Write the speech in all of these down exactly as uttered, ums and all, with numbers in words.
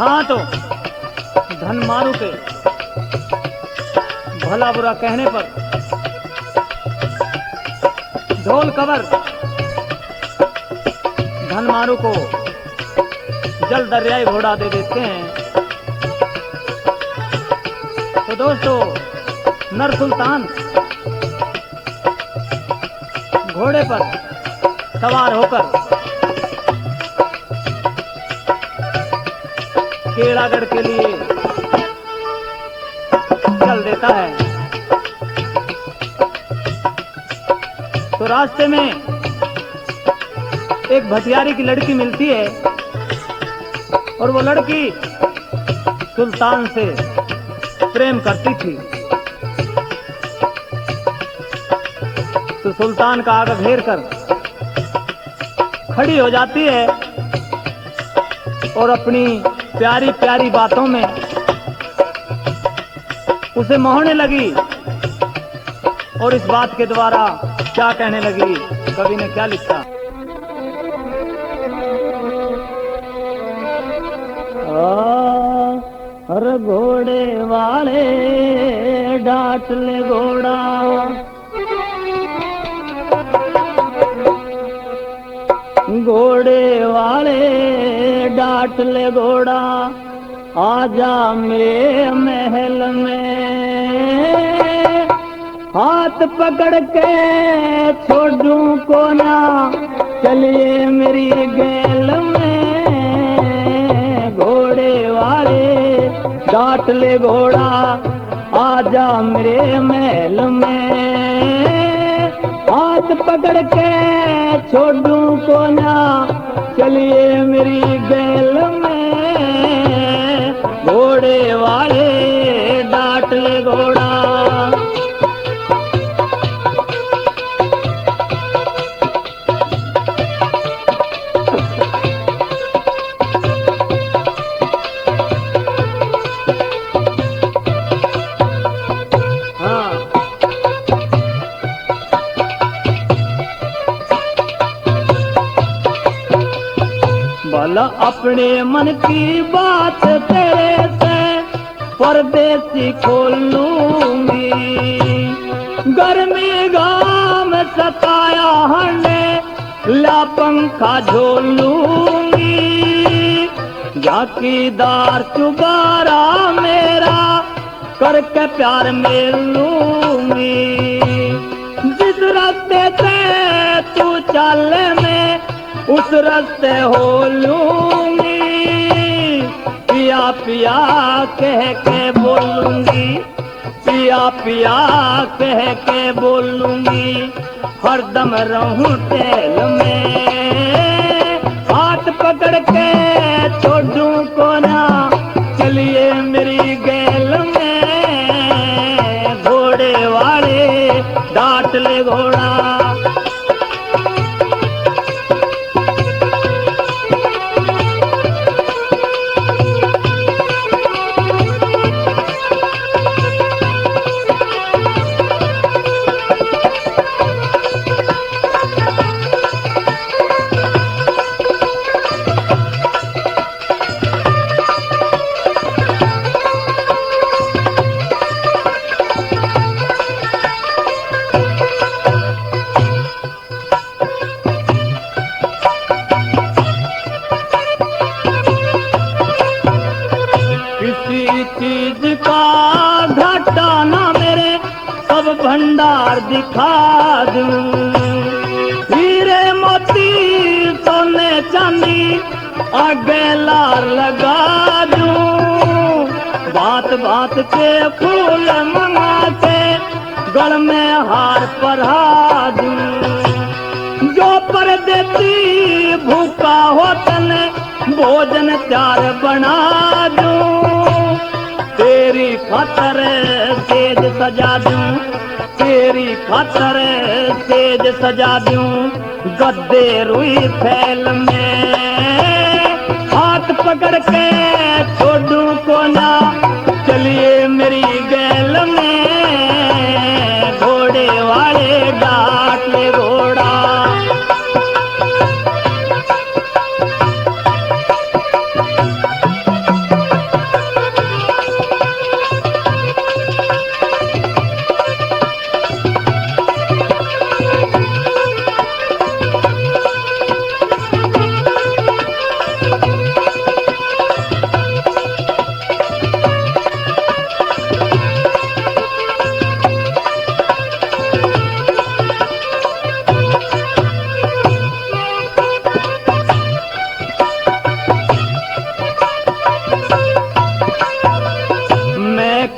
हाँ तो धनमारू के भला बुरा कहने पर ढोल कवर धनमारू को जल दरियाई घोड़ा दे देते हैं। तो दोस्तों, नर सुल्तान घोड़े पर सवार होकर केड़ागढ़ के लिए चल देता है। तो रास्ते में एक भटियारी की लड़की मिलती है और वो लड़की सुल्तान से प्रेम करती थी। तो सुल्तान का आगे घेर कर खड़ी हो जाती है और अपनी प्यारी प्यारी बातों में उसे मोहने लगी। और इस बात के द्वारा क्या कहने लगी, कवि ने क्या लिखा। हर घोड़े वाले डांट ले घोड़ा, घोड़े वाले डांट ले घोड़ा, आजा मेरे महल में, हाथ पकड़ के छोड़ूं को ना, चलिए मेरी गैल में, घोड़े वाले डांट ले घोड़ा, आजा मेरे महल में, हाथ पकड़ के छोड़ूं को ना, चलिए मेरी गैल में, घोड़े वाले डांट ले घोड़ा। भला अपने मन की बात तेरे से परदेसी खोल लूंगी, गर्मी घाम सताया हने ला पंखा झोल लूंगी, जाकीदार चुबारा मेरा करके प्यार मेल लूंगी, जिस रास्ते से तू चले में उस रास्ते हो लूंगी, पिया पिया कह के बोलूंगी, पिया पिया कह के बोलूंगी, हरदम रहूं तेल में, हाथ पकड़ के छोड़ूं को ना, चलिए मेरी गैल में, घोड़े वाले डांट ले घोड़ा। चीज का घाटा ना मेरे सब भंडार दिखा दूं, हीरे मोती सोने चांदी आगे लार लगा दूं, बात बात के फूल मंगा के गल में हार पहरा दूं, जो परदेसी भूखा हो तने भोजन चार बना दूं, तेरी खातर सेज सजा दूं, तेरी खातर सेज सजा दूं, गद्दे रुई फैल में, हाथ पकड़ के छोड़ूं को ना, चलिए मेरी गैल में, घोड़े वाले डांट ले घोड़ा।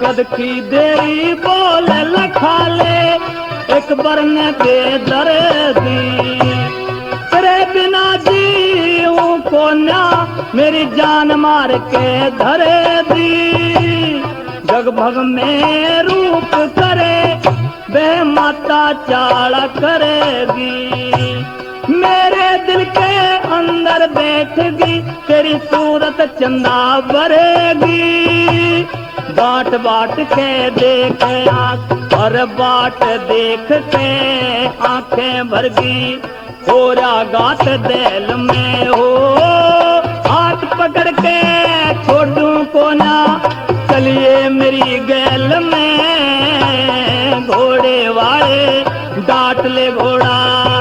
कद की देरी बोल लखा ले एक बरन बेदर्दी तेरे बिना जीऊं को ना मेरी जान मार के धरे दी जग भग में रूप करे बे माता चाड़ा करेगी मेरे दिल के अंदर बैठगी तेरी सूरत चंदा भरेगी बाट बाट के देख आँख और बाट देख के आंखें भरगी हो गात दिल में हो हाथ पकड़ के छोड़ दूं को ना चलिए मेरी गैल में घोड़े वाले डांट ले घोड़ा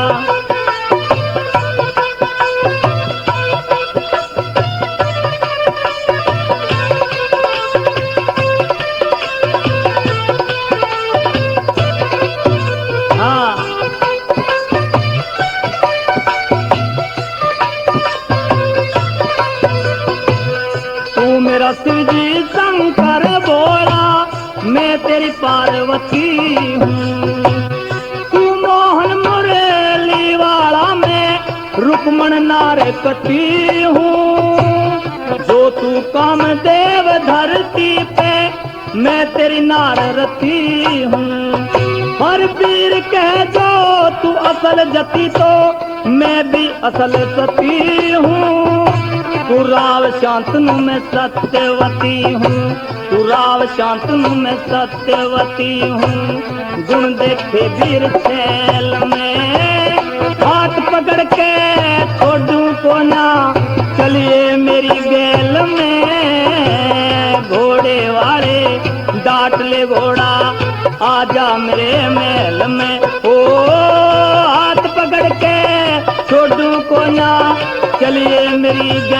मेरा शिव जी शंकर बोला मैं तेरी पार्वती हूँ तू मोहन मुरली वाला मैं रुक्मण नारकती हूँ जो तू कामदेव धरती पे मैं तेरी नाररती हूँ हर वीर कह जो तू असल जती तो मैं भी असल सती हूँ तू राव शांतनु में सत्यवती हूँ तू राव शांतनु में सत्यवती हूँ गुण देखे वीर शैल में हाथ पकड़ के छोड़ूं को ना चलिए मेरी गैल में घोड़े वाले डांट ले घोड़ा आजा मेरे महल में ओ हाथ पकड़ के छोड़ूं को ना चलिए मेरी